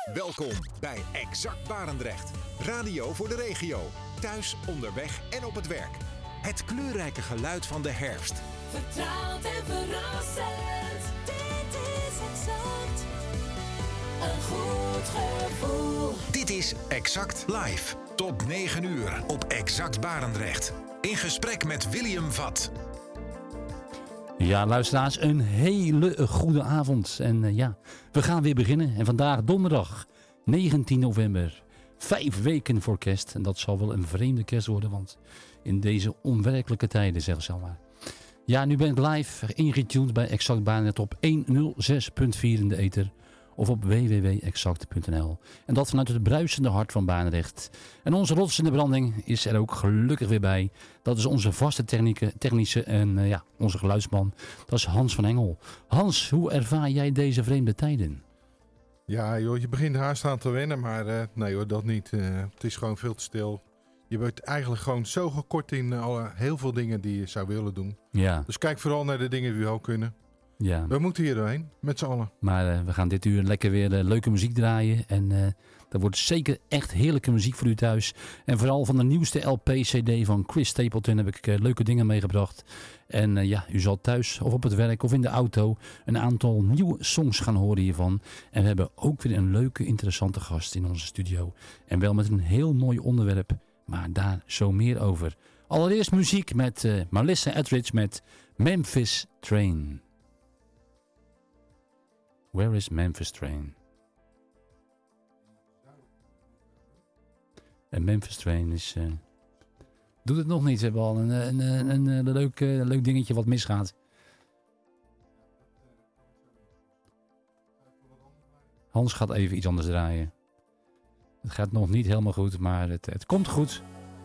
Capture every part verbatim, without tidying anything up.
Welkom bij Exact Barendrecht. Radio voor de regio. Thuis, onderweg en op het werk. Het kleurrijke geluid van de herfst. Vertrouwd en verrassend. Dit is Exact. Een goed gevoel. Dit is Exact Live. Tot negen uur op Exact Barendrecht. In gesprek met William Vat. Ja, luisteraars, een hele goede avond. En uh, ja, we gaan weer beginnen. En vandaag donderdag, negentien november. Vijf weken voor kerst. En dat zal wel een vreemde kerst worden, want in deze onwerkelijke tijden, zeg ze maar. Ja, nu ben ik live ingetuned bij Exact Barendrecht op honderdzes punt vier in de ether. Of op w w w punt exact punt n l. En dat vanuit het bruisende hart van Barendrecht. En onze rotsende branding is er ook gelukkig weer bij. Dat is onze vaste technieke, technische en uh, ja, onze geluidsman. Dat is Hans van Engel. Hans, hoe ervaar jij deze vreemde tijden? Ja joh, je begint haast aan te wennen, maar uh, nee hoor, dat niet. Uh, het is gewoon veel te stil. Je bent eigenlijk gewoon zo gekort in uh, alle, heel veel dingen die je zou willen doen. Ja. Dus kijk vooral naar de dingen die wel kunnen. Ja. We moeten hier doorheen, met z'n allen. Maar uh, we gaan dit uur lekker weer uh, leuke muziek draaien. En uh, er wordt zeker echt heerlijke muziek voor u thuis. En vooral van de nieuwste L P C D van Chris Stapleton heb ik uh, leuke dingen meegebracht. En uh, ja, u zal thuis of op het werk of in de auto een aantal nieuwe songs gaan horen hiervan. En we hebben ook weer een leuke, interessante gast in onze studio. En wel met een heel mooi onderwerp, maar daar zo meer over. Allereerst muziek met uh, Melissa Etheridge met Memphis Train. Where is Memphis Train? En Memphis Train is... Uh, doet het nog niet. Ze hebben al een, een, een, een, een, leuk, een leuk dingetje wat misgaat. Hans gaat even iets anders draaien. Het gaat nog niet helemaal goed, maar het, het komt goed.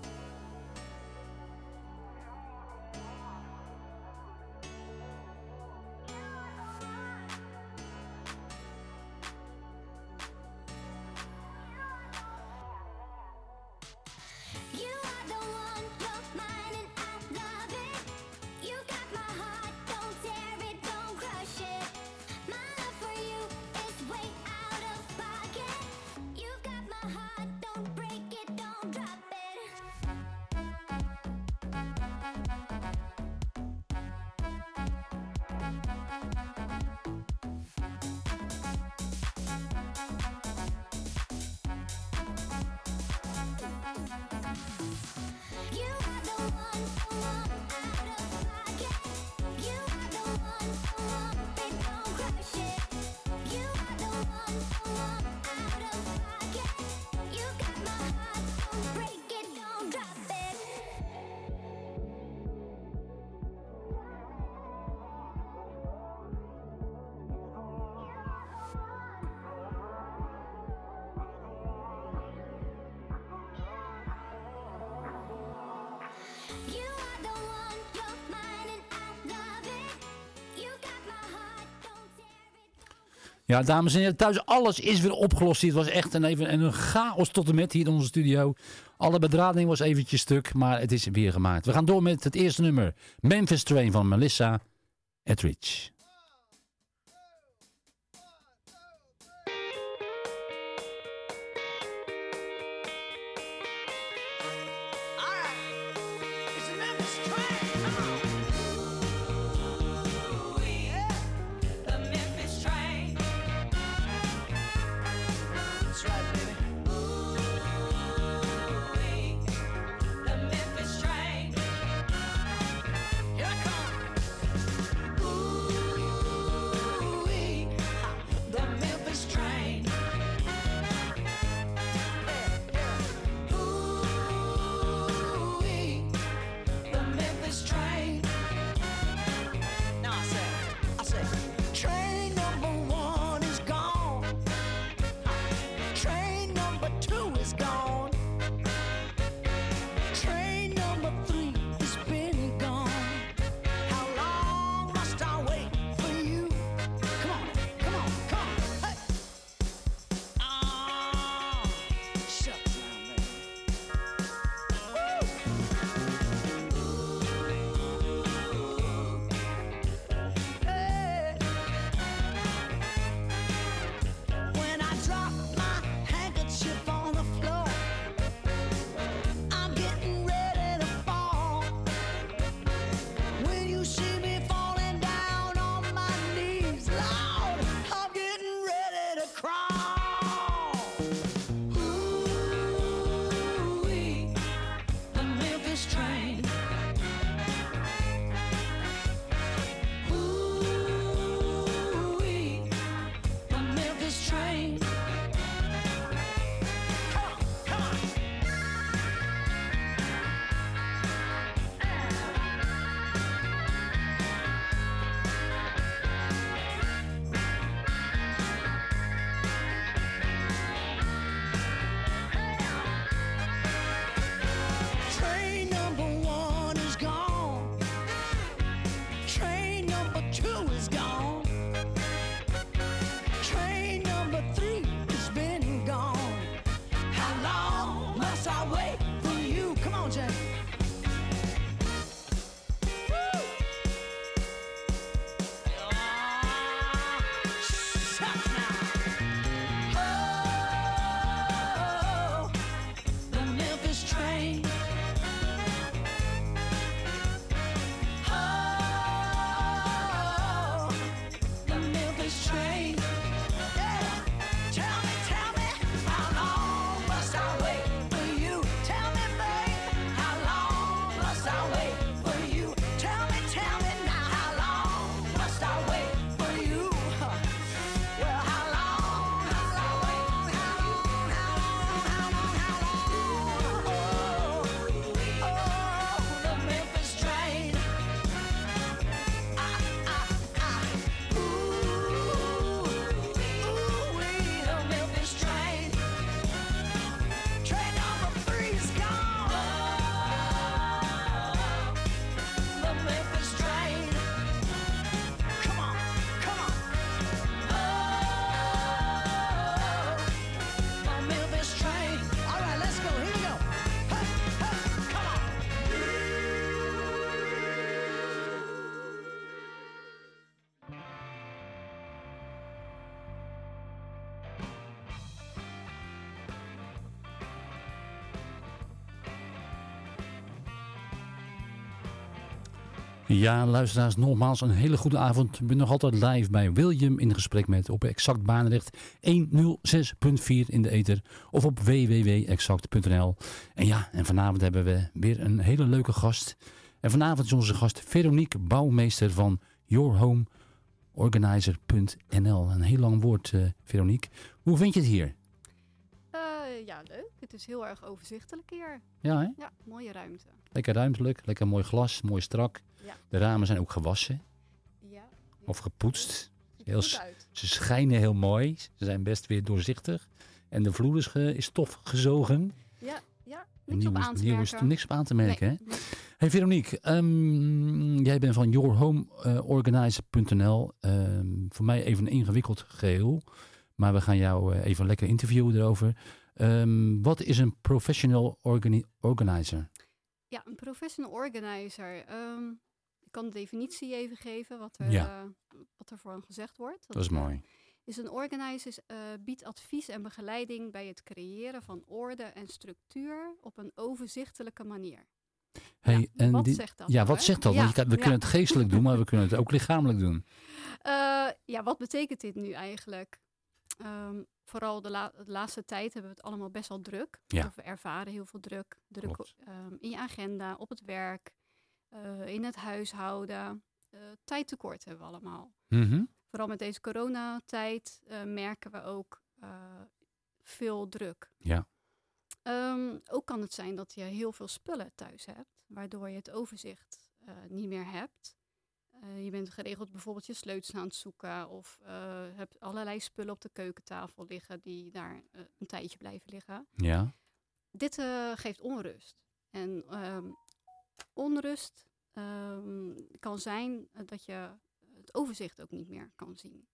Ja, dames en heren, thuis, alles is weer opgelost. Het was echt een, even, een chaos tot en met hier in onze studio. Alle bedrading was eventjes stuk, maar het is weer gemaakt. We gaan door met het eerste nummer. Memphis Train van Melissa Etheridge. Train number one is gone. Train Ja, luisteraars, nogmaals een hele goede avond. Ik ben nog altijd live bij William in gesprek met op Exact Barendrecht honderdzes punt vier in de ether of op w w w punt exact punt n l. En ja, en vanavond hebben we weer een hele leuke gast. En vanavond is onze gast Veronique Bouwmeester van your home organizer punt n l. Een heel lang woord, uh, Veronique. Hoe vind je het hier? Uh, ja, leuk. Het is heel erg overzichtelijk hier. Ja, hè? Ja, mooie ruimte. Lekker ruimtelijk, lekker mooi glas, mooi strak. Ja. De ramen zijn ook gewassen Ja. ja. of gepoetst. Ziet Heel er s- goed uit. Ze schijnen heel mooi. Ze zijn best weer doorzichtig. En de vloer is, ge, is tof gezogen. Ja, ja. En Niks op nieuwe- aan te nieuwe merken. st- niks op aan te merken, Nee, hè? nee. Hey Veronique, ehm, jij bent van your home organizer punt n l. Ehm, voor mij even een ingewikkeld geheel. Maar we gaan jou uh, even lekker interviewen erover. Um, wat is een professional organi- organizer? Ja, een professional organizer. Ehm, ik kan de definitie even geven, wat er, Ja. uh, wat er voor hem gezegd wordt. Dat is uh, mooi. Is een organizer is, uh, biedt advies en begeleiding bij het creëren van orde en structuur op een overzichtelijke manier. Hey, Ja, en wat die- zegt dat? Ja, nou, wat hè? zegt dat? Ja, Want je kan, we ja. kunnen het geestelijk doen, maar we kunnen het ook lichamelijk doen. Uh, ja, wat betekent dit nu eigenlijk? Um, vooral de, la- de laatste tijd hebben we het allemaal best wel druk. Ja. Of we ervaren heel veel druk. Druk Klopt. um, in je agenda, op het werk, uh, in het huishouden. Uh, tijdtekort hebben we allemaal. Mhm. Vooral met deze coronatijd uh, merken we ook uh, veel druk. Ja. Um, ook kan het zijn dat je heel veel spullen thuis hebt, waardoor je het overzicht uh, niet meer hebt. Uh, je bent geregeld bijvoorbeeld je sleutels aan het zoeken of uh, hebt allerlei spullen op de keukentafel liggen die daar uh, een tijdje blijven liggen. Ja. Dit uh, geeft onrust. En um, onrust um, kan zijn uh, dat je het overzicht ook niet meer kan zien.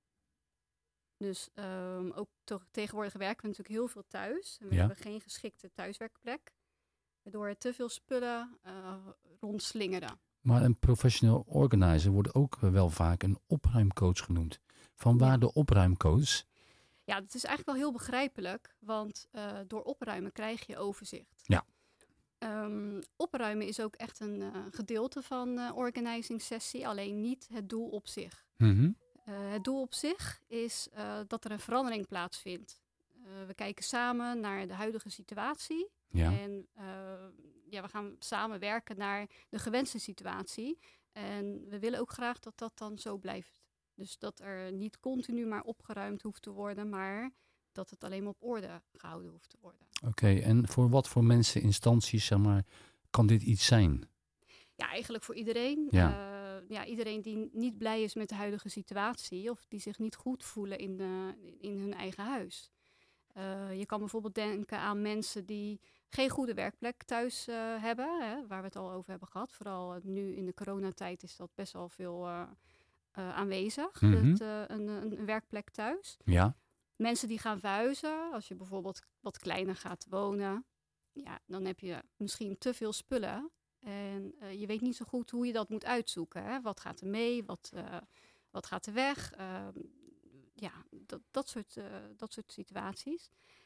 Dus um, ook to- tegenwoordig werken we natuurlijk heel veel thuis. En we Ja. hebben geen geschikte thuiswerkplek. Waardoor er te veel spullen uh, rondslingeren. Maar een professional organizer wordt ook wel vaak een opruimcoach genoemd. Vanwaar Ja. de opruimcoach? Ja, dat is eigenlijk wel heel begrijpelijk. Want uh, door opruimen krijg je overzicht. Ja. Um, opruimen is ook echt een uh, gedeelte van de uh, organizing sessie. Alleen niet het doel op zich. Mhm. Uh, het doel op zich is uh, dat er een verandering plaatsvindt. Uh, we kijken samen naar de huidige situatie. Ja. En uh, ja, we gaan samen werken naar de gewenste situatie. En we willen ook graag dat dat dan zo blijft. Dus dat er niet continu maar opgeruimd hoeft te worden, maar dat het alleen maar op orde gehouden hoeft te worden. Oké, okay, en voor wat voor mensen, instanties, zeg maar, kan dit iets zijn? Ja, eigenlijk voor iedereen. Ja. Uh, ja, iedereen die niet blij is met de huidige situatie of die zich niet goed voelen in, de, in hun eigen huis. Uh, je kan bijvoorbeeld denken aan mensen die geen goede werkplek thuis uh, hebben, hè, waar we het al over hebben gehad. Vooral uh, nu in de coronatijd is dat best wel veel uh, uh, aanwezig, Mhm. het, uh, een, een werkplek thuis. Ja. Mensen die gaan verhuizen, als je bijvoorbeeld wat kleiner gaat wonen, ja, dan heb je misschien te veel spullen. En uh, je weet niet zo goed hoe je dat moet uitzoeken. Hè? Wat gaat er mee? Wat, uh, wat gaat er weg? Uh, ja, dat, dat, soort, uh, dat soort situaties.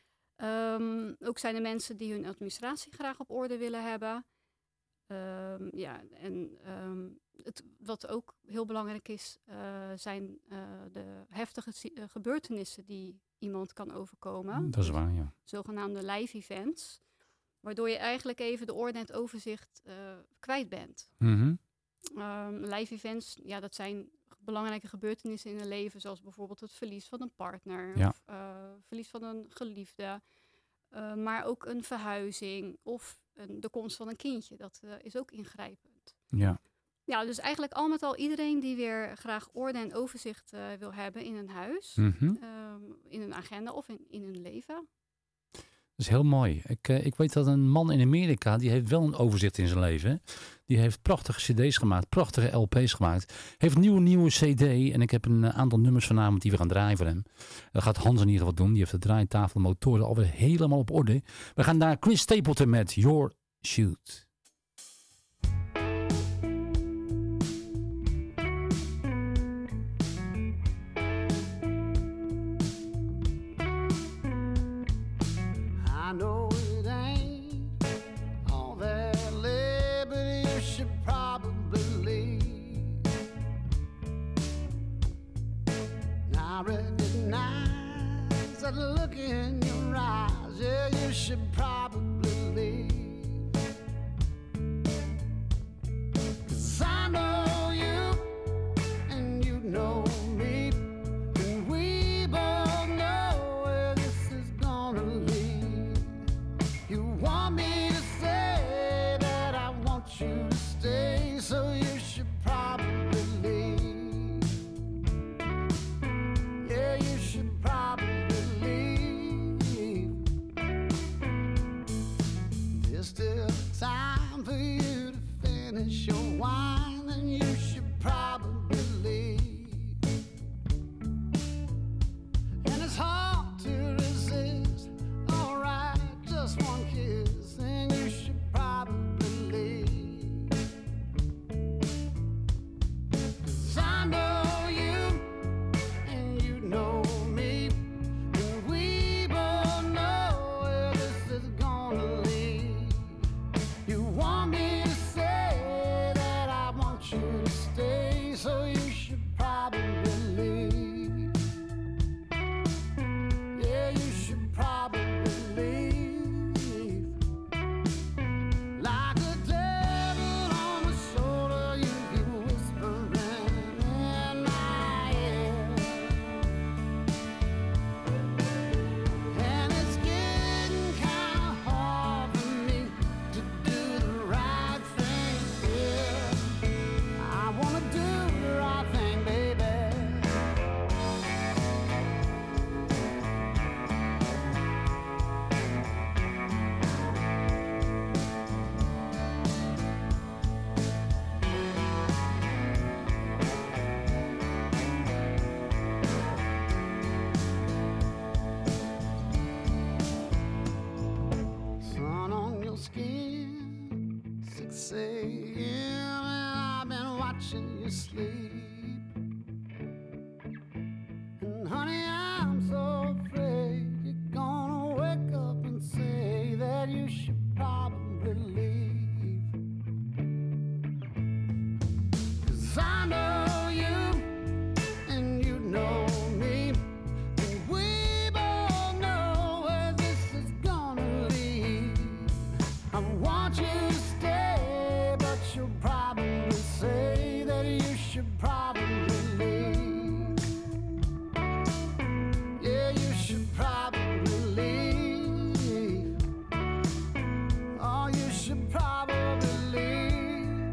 Um, ook zijn er mensen die hun administratie graag op orde willen hebben. Um, ja, en um, het, wat ook heel belangrijk is, uh, zijn uh, de heftige si- uh, gebeurtenissen die iemand kan overkomen. Dat is waar, ja. Zogenaamde live events. Waardoor je eigenlijk even de orde en het overzicht uh, kwijt bent. Mhm. Um, live events, ja, dat zijn belangrijke gebeurtenissen in een leven. Zoals bijvoorbeeld het verlies van een partner. Ja. Of uh, verlies van een geliefde. Uh, maar ook een verhuizing. Of een, de komst van een kindje. Dat uh, is ook ingrijpend. Ja. Ja, dus eigenlijk al met al iedereen die weer graag orde en overzicht uh, wil hebben in een huis. Mhm. Um, in een agenda of in, in een leven. Dat is heel mooi. Ik, uh, ik weet dat een man in Amerika, die heeft wel een overzicht in zijn leven. Hè? Die heeft prachtige cd's gemaakt, prachtige L P's gemaakt. Heeft een nieuwe, nieuwe cd en ik heb een uh, aantal nummers vanavond die we gaan draaien voor hem. Dat gaat Hans in ieder geval doen. Die heeft de draaitafel, motoren alweer helemaal op orde. We gaan naar Chris Stapleton met Your Shoot. I know it ain't all that liberty you should probably leave. that look in your eyes, yeah, you should probably leave. 'Cause I know you and you know me, and we both know where this is gonna lead. You want me to say that I want you to stay, so you should probably leave. Yeah, you should probably leave. There's still time for you to finish your wine, and you should probably leave. And it's hard to resist. Alright, just one kiss, and you should probably leave. 'Cause I know you and you know me, and we both know where this is gonna lead. You want me to say that I want you to stay, so you should probably leave. Yeah, you should probably leave. Like a devil on my shoulder, you keep whispering in my ear. And it's getting kinda hard for me to do the right thing here. I wanna do the right thing, baby. Sun on your skin, six a.m. and I've been watching you sleep. And honey, I'm so afraid you're gonna wake up and say that you should probably leave. 'Cause I know you and you know me, and we both know where this is gonna lead. I want you to stay, but you'll probably say that you should probably leave. Yeah, you should probably leave. Oh, you should probably leave.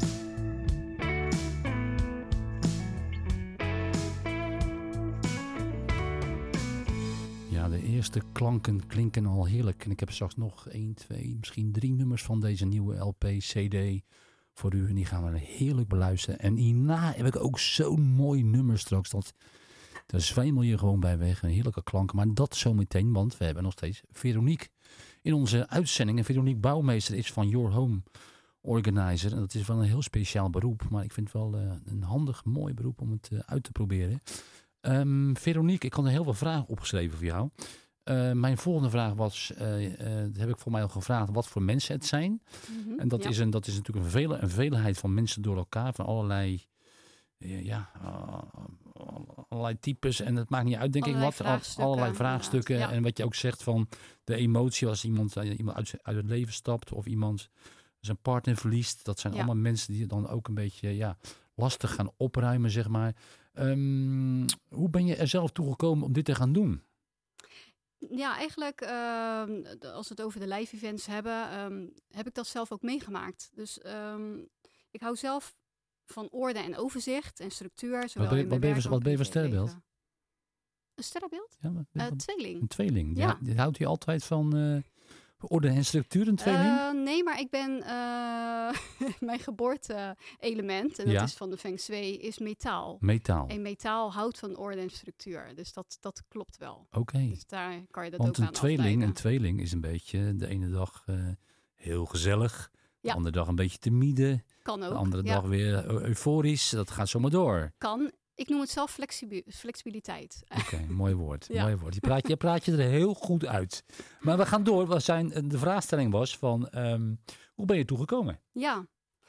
Ja, de eerste klanken klinken al heerlijk. En ik heb straks nog één, twee, misschien drie nummers van deze nieuwe L P, C D voor u. En die gaan we heerlijk beluisteren. En hierna heb ik ook zo'n mooi nummer straks. Dat, daar zwemel je gewoon bij weg. Een heerlijke klanken. Maar dat zometeen, want we hebben nog steeds Veronique in onze uitzending. En Veronique Bouwmeester is van Your Home Organizer. En dat is wel een heel speciaal beroep. Maar ik vind het wel uh, een handig, mooi beroep om het uh, uit te proberen. Um, Veronique, ik had heel veel vragen opgeschreven voor jou. Uh, mijn volgende vraag was, uh, uh, dat heb ik voor mij al gevraagd, wat voor mensen het zijn. Mhm, En dat, ja. is een, dat is natuurlijk een, vele, een veelheid van mensen door elkaar, van allerlei, uh, ja, uh, allerlei types. En het maakt niet uit, denk Allerlei ik, wat. vraagstukken, Allerlei vraagstukken. inderdaad, ja. En wat je ook zegt van de emotie als iemand, uh, iemand uit, uit het leven stapt of iemand zijn partner verliest. Dat zijn Ja. allemaal mensen die dan ook een beetje ja, lastig gaan opruimen, zeg maar. Um, hoe ben je er zelf toe gekomen om dit te gaan doen? Ja, eigenlijk ehm, de- als we het over de live events hebben, ehm, heb ik dat zelf ook meegemaakt. Dus ehm, ik hou zelf van orde en overzicht en structuur. Zowel ben je- in wat mijn ben je werk voor- als wat ben je voor privéleven. sterrenbeeld? Een sterrenbeeld? Ja, wat- Eh, wat- tweeling. een tweeling. Ja. Ja. Dit houdt u altijd van uh, orde en structuur, een tweeling? Eh, nee, maar ik ben uh, mijn geboorte-element, en dat Ja. is van de Feng Shui, is metaal. Metaal. En metaal houdt van orde en structuur. Dus dat, dat klopt wel. Oké. Okay. Dus daar kan je dat Want ook een aan tweeling, afleiden. een tweeling is een beetje de ene dag uh, heel gezellig. De Ja. andere dag een beetje timide. Kan ook. De andere ja. dag weer eu- euforisch. Dat gaat zomaar door. Kan. Ik noem het zelf flexibi- flexibiliteit. Oké, okay, mooi woord. Ja. Mooi woord. Je praat, je praat je er heel goed uit. Maar we gaan door. We zijn, de vraagstelling was van, um, hoe ben je toegekomen? Ja.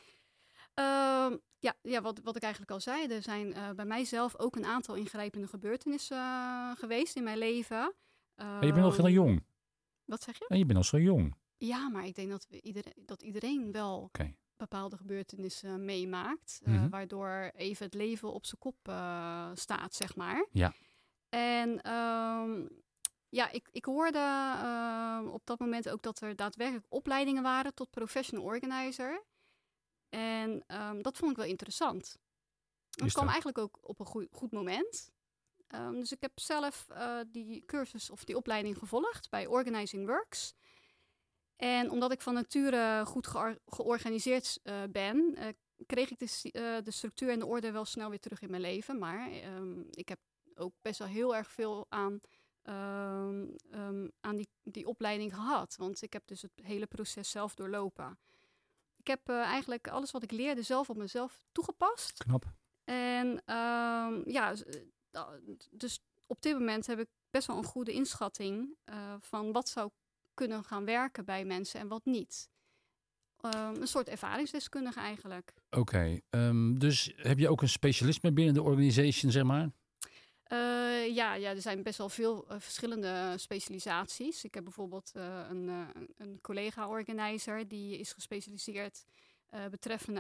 Uh, ja, ja wat, wat ik eigenlijk al zei. Er zijn uh, bij mijzelf ook een aantal ingrijpende gebeurtenissen uh, geweest in mijn leven. Maar je bent nog heel Ehm, jong. Wat zeg je? En je bent nog zo jong. Ja, maar ik denk dat, we iedereen, dat iedereen wel Oké. bepaalde gebeurtenissen meemaakt. eh, Mhm. Waardoor even het leven op zijn kop eh, staat, zeg maar. Ja. En ehm, ja, ik, ik hoorde ehm, op dat moment ook dat er daadwerkelijk opleidingen waren tot professional organizer. En ehm, dat vond ik wel interessant. Dat Is kwam dat? eigenlijk ook op een goeie- goed moment. Ehm, dus ik heb zelf eh, die cursus of die opleiding gevolgd bij Organizing Works. En omdat ik van nature goed geor- georganiseerd eh, ben, eh, kreeg ik de, st- eh, de structuur en de orde wel snel weer terug in mijn leven. Maar ehm, ik heb ook best wel heel erg veel aan, ehm, ehm, aan die, die opleiding gehad. Want ik heb dus het hele proces zelf doorlopen. Ik heb eh, eigenlijk alles wat ik leerde zelf op mezelf toegepast. Knap. En ehm, ja, z- eh, da- dus op dit moment heb ik best wel een goede inschatting eh, van wat zou kunnen gaan werken bij mensen en wat niet. Ehm, een soort ervaringsdeskundige eigenlijk. Oké. ehm, dus heb je ook een specialisme binnen de organization, zeg maar? Eh, ja, ja, er zijn best wel veel eh, verschillende specialisaties. Ik heb bijvoorbeeld eh, een, eh, een collega-organizer die is gespecialiseerd eh, betreffende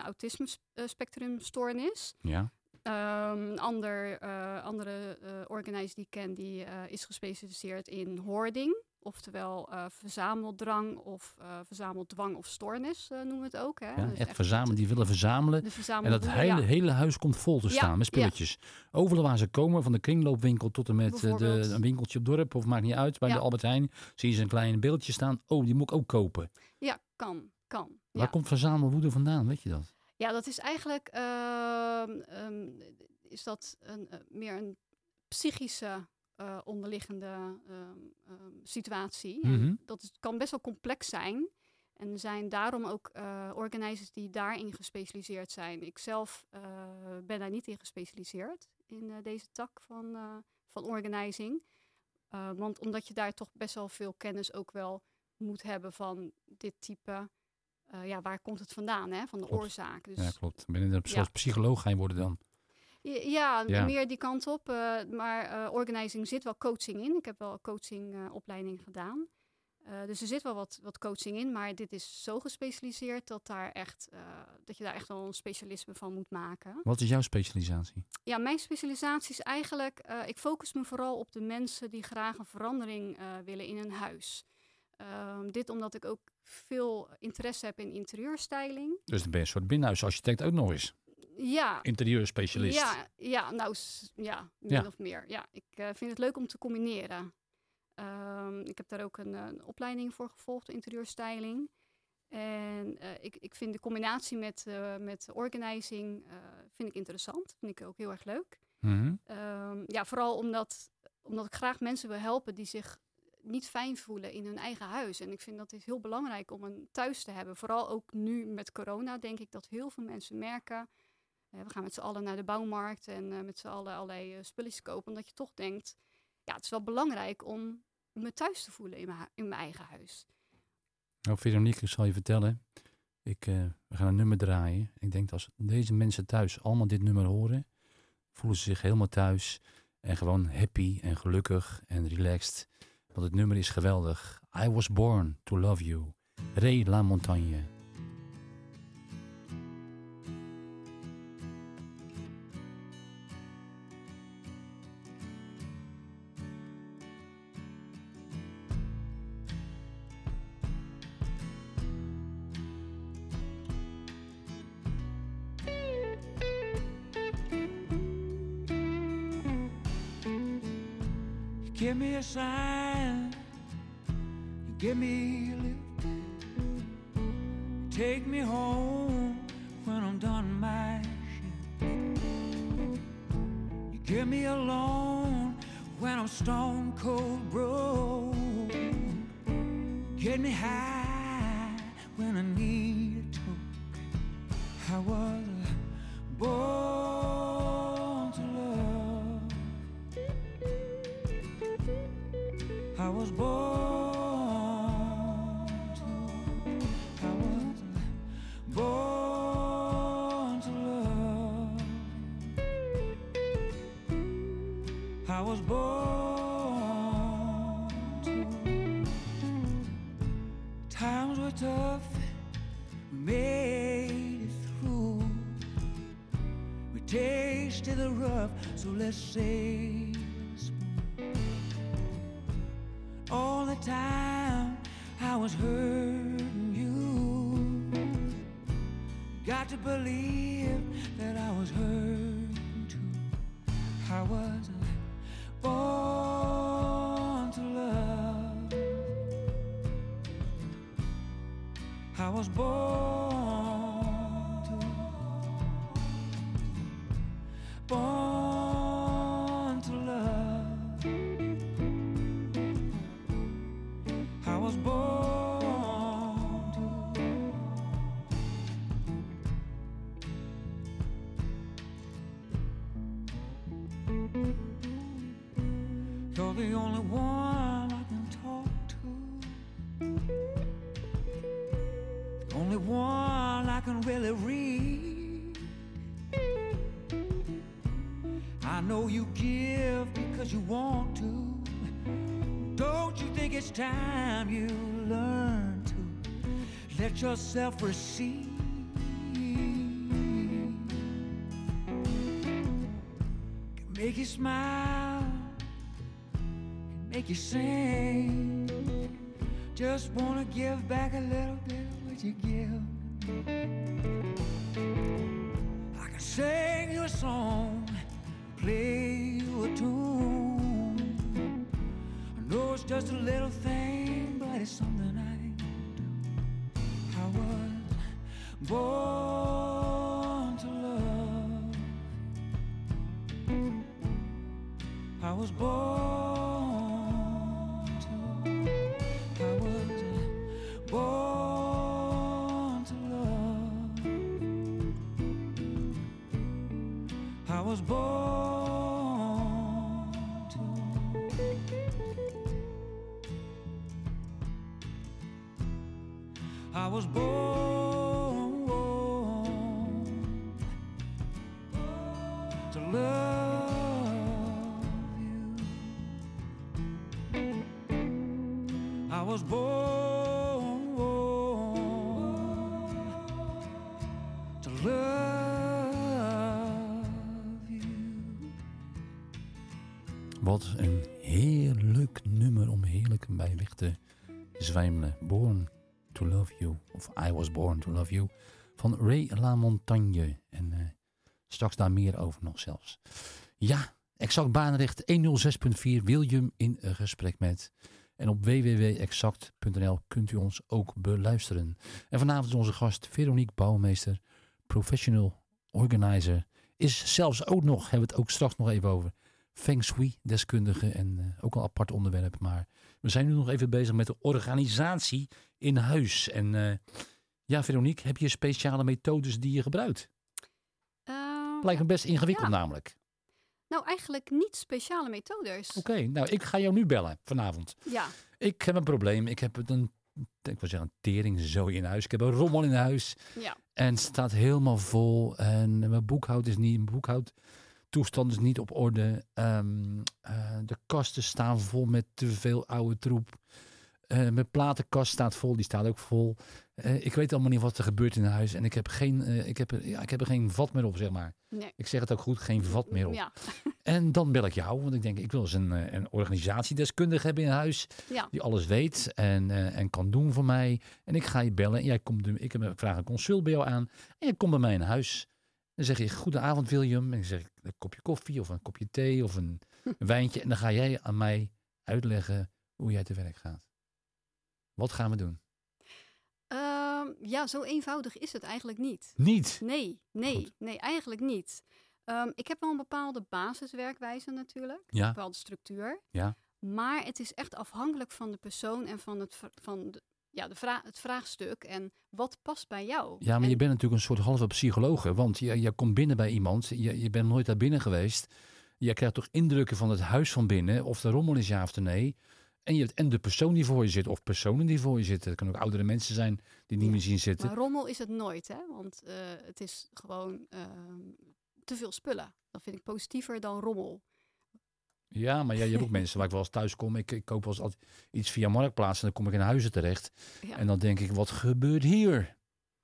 autisme-spectrumstoornis. Ja. Ehm, een ander, eh, andere eh organizer die ik ken, die eh, is gespecialiseerd in hoarding. Oftewel eh, verzameldrang of eh, verzameldwang of stoornis eh, noemen we het ook. Hè? ja Dus echt verzamelen. Die willen verzamelen. De En verzamelen. dat hele, hele huis komt vol te Ja, staan met ja. spulletjes. Overal waar ze komen, van de kringloopwinkel tot en met eh, de, Bijvoorbeeld. een winkeltje op dorp, of maakt niet uit, bij Ja. de Albert Heijn, zie je ze een klein beeldje staan. Oh, die moet ik ook kopen. Ja, kan, kan. Waar Ja. komt verzamelwoede vandaan, weet je dat? Ja, dat is eigenlijk ehm, ehm, is dat een, eh, meer een psychische eh, onderliggende ehm, ehm, situatie. En Mhm. dat is, kan best wel complex zijn. En er zijn daarom ook eh organizers die daarin gespecialiseerd zijn. Ik zelf eh, ben daar niet in gespecialiseerd, in eh, deze tak van, eh, van organizing. Eh, want omdat je daar toch best wel veel kennis ook wel moet hebben van dit type. Uh, ja, waar komt het vandaan, hè? Van de Klopt. oorzaak. Dus, Ja, klopt. Ben je een soort Ja. psycholoog ga je worden dan? ja, ja, Ja. meer die kant op. uh, maar uh, organizing zit wel coaching in. Ik heb wel een coachingopleiding uh, opleiding gedaan. Uh, dus er zit wel wat, wat coaching in. Maar dit is zo gespecialiseerd dat, daar echt, uh, dat je daar echt wel een specialisme van moet maken. Wat is jouw specialisatie? Ja, mijn specialisatie is eigenlijk... Uh, ik focus me vooral op de mensen die graag een verandering uh, willen in hun huis. Um, dit omdat ik ook veel interesse heb in interieurstyling. Dus dan ben je een soort binnenhuisarchitect ook nog eens. Ja. Interieurspecialist. Ja, ja, nou s- ja, min Ja. of meer. Ja, ik uh, vind het leuk om te combineren. Um, ik heb daar ook een, een opleiding voor gevolgd, interieurstyling. En uh, ik, ik vind de combinatie met, uh, met organizing uh, vind ik interessant. Vind ik ook heel erg leuk. Mhm. Um, ja, vooral omdat, omdat ik graag mensen wil helpen die zich niet fijn voelen in hun eigen huis. En ik vind dat het heel belangrijk om een thuis te hebben. Vooral ook nu met corona denk ik dat heel veel mensen merken... Uh, we gaan met z'n allen naar de bouwmarkt en uh, met z'n allen allerlei uh, spulletjes kopen. Omdat je toch denkt, ja, het is wel belangrijk om me thuis te voelen in mijn, hu- in mijn eigen huis. Nou, Veronique, ik zal je vertellen. Ik, uh, we gaan een nummer draaien. Ik denk dat als deze mensen thuis allemaal dit nummer horen... voelen ze zich helemaal thuis. En gewoon happy en gelukkig en relaxed. Want het nummer is geweldig. I was born to love you. Ray La Montagne. Give me a sign, you give me a lift, take me home when I'm done my shift. You give me a loan when I'm stone cold broke. Get me high when I need a toke. I was born to love. I was born to, I was born to love. I was born was tough, we made it through. We tasted the rough, so let's say the smooth. All the time I was hurting you. Got to believe that I was hurting too. I was born to love. I was born to, born to love. I was born to. You're the only one I can talk to. The only one I can really read. I know you give because you want to. Don't you think it's time you learn to let yourself receive? Can make you smile, can make you sing. Just wanna give back a little bit of what you give. I can sing you a song, play you a tune. I know it's just a little thing, but it's something I can do. I was born to love. I was born to. I was born to love. I was born to. I was born to love you. I was born to love you. Wat een heerlijk nummer om heerlijk bij weg te zwijmelen. Born to Love You, of I Was Born to Love You, van Ray LaMontagne. En uh, straks daar meer over nog zelfs. Ja, Exact Barendrecht honderdzes punt vier, William in een gesprek met. En op w w w punt exact punt n l kunt u ons ook beluisteren. En vanavond is onze gast Veronique Bouwmeester, professional organizer. Is zelfs ook nog, hebben we het ook straks nog even over, Feng Shui deskundige en uh, ook een apart onderwerp. Maar we zijn nu nog even bezig met de organisatie in huis. En uh, ja, Veronique, heb je speciale methodes die je gebruikt? Uh, Lijkt me best ingewikkeld ja. namelijk. Nou, eigenlijk niet speciale methodes. Oké, okay, nou ik ga jou nu bellen vanavond. Ja. Ik heb een probleem. Ik heb een, ik wil zeggen, een teringzooi in huis. Ik heb een rommel in huis. Ja. En het staat helemaal vol. En mijn boekhoud is niet, mijn boekhoudtoestand is niet op orde. Um, uh, de kasten staan vol met te veel oude troep. Uh, mijn platenkast staat vol, die staat ook vol. Uh, ik weet allemaal niet wat er gebeurt in huis. En ik heb, geen, uh, ik, heb, ja, ik heb er geen vat meer op, zeg maar. Nee. Ik zeg het ook goed, geen vat meer op. Ja. En dan bel ik jou, want ik denk, ik wil eens een, een organisatiedeskundige hebben in huis. Ja. Die alles weet en, uh, en kan doen voor mij. En ik ga je bellen. En jij komt, ik, heb, ik vraag een consult bij jou aan. En je komt bij mij in huis. Dan zeg je, goedenavond William. En dan zeg ik, een kopje koffie of een kopje thee of een, een wijntje. En dan ga jij aan mij uitleggen hoe jij te werk gaat. Wat gaan we doen? Uh, ja, zo eenvoudig is het eigenlijk niet. Niet? Nee, nee, Goed. nee, eigenlijk niet. Um, ik heb wel een bepaalde basiswerkwijze natuurlijk. Ja. Een bepaalde structuur. Ja. Maar het is echt afhankelijk van de persoon en van het, van de, ja, de vra- het vraagstuk. En wat past bij jou? Ja, maar en, je bent natuurlijk een soort halve psychologe. Want je, je komt binnen bij iemand. Je, je bent nooit daar binnen geweest. Je krijgt toch indrukken van het huis van binnen. Of de rommel is ja of nee. En, je hebt, en de persoon die voor je zit. Of personen die voor je zitten. Het kunnen ook oudere mensen zijn die niet Ja, meer zien zitten. Maar rommel is het nooit, hè? Want uh, het is gewoon uh, te veel spullen. Dat vind ik positiever dan rommel. Ja, maar ja, je hebt ook mensen waar ik wel eens thuis kom. Ik, ik koop wel eens altijd iets via Marktplaats en dan kom ik in huizen terecht. Ja. En dan denk ik, wat gebeurt hier?